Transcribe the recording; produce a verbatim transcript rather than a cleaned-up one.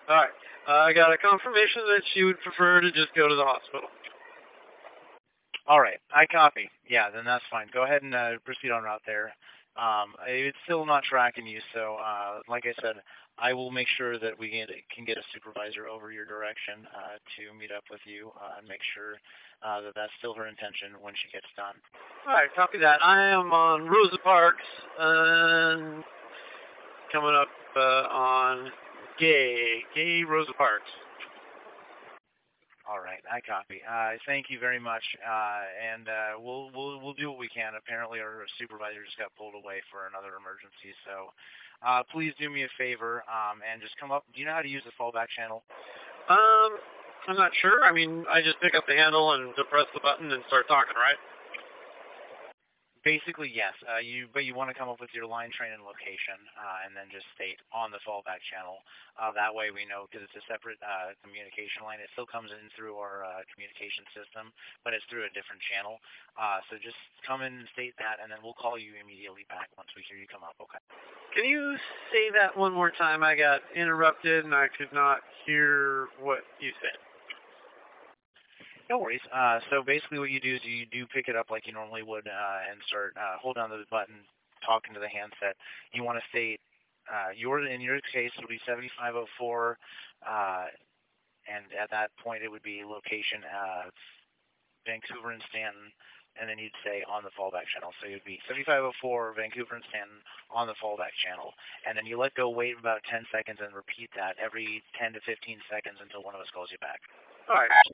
Alright. Uh, I got a confirmation that she would prefer to just go to the hospital. All right, I copy. Yeah, then that's fine. Go ahead and uh, proceed on route there. Um, it's still not tracking you, so uh, like I said, I will make sure that we get, can get a supervisor over your direction uh, to meet up with you uh, and make sure uh, that that's still her intention when she gets done. Alright, copy that. I am on Rosa Parks, and coming up uh, on Gay, Gay Rosa Parks. All right, I copy. Uh, thank you very much, uh, and uh, we'll we'll we'll do what we can. Apparently, our supervisor just got pulled away for another emergency, so uh, please do me a favor um, and just come up. Do you know how to use the fallback channel? Um, I'm not sure. I mean, I just pick up the handle and depress the button and start talking, right? Basically, yes. Uh, you, but you want to come up with your line, train, and location, uh, and then just state on the fallback channel. Uh, that way, we know because it's a separate uh, communication line. It still comes in through our uh, communication system, but it's through a different channel. Uh, so just come in and state that, and then we'll call you immediately back once we hear you come up. Okay. Can you say that one more time? I got interrupted and I could not hear what you said. No worries. Uh, so basically what you do is you do pick it up like you normally would uh, and start uh, hold down the button, talking to the handset. You want to state, uh, your, in your case, it'll be seventy-five oh four, uh, and at that point it would be location uh, Vancouver and Stanton, and then you'd say on the fallback channel. So you'd be seventy-five oh four, Vancouver and Stanton on the fallback channel. And then you let go, wait about ten seconds, and repeat that every ten to fifteen seconds until one of us calls you back. All right.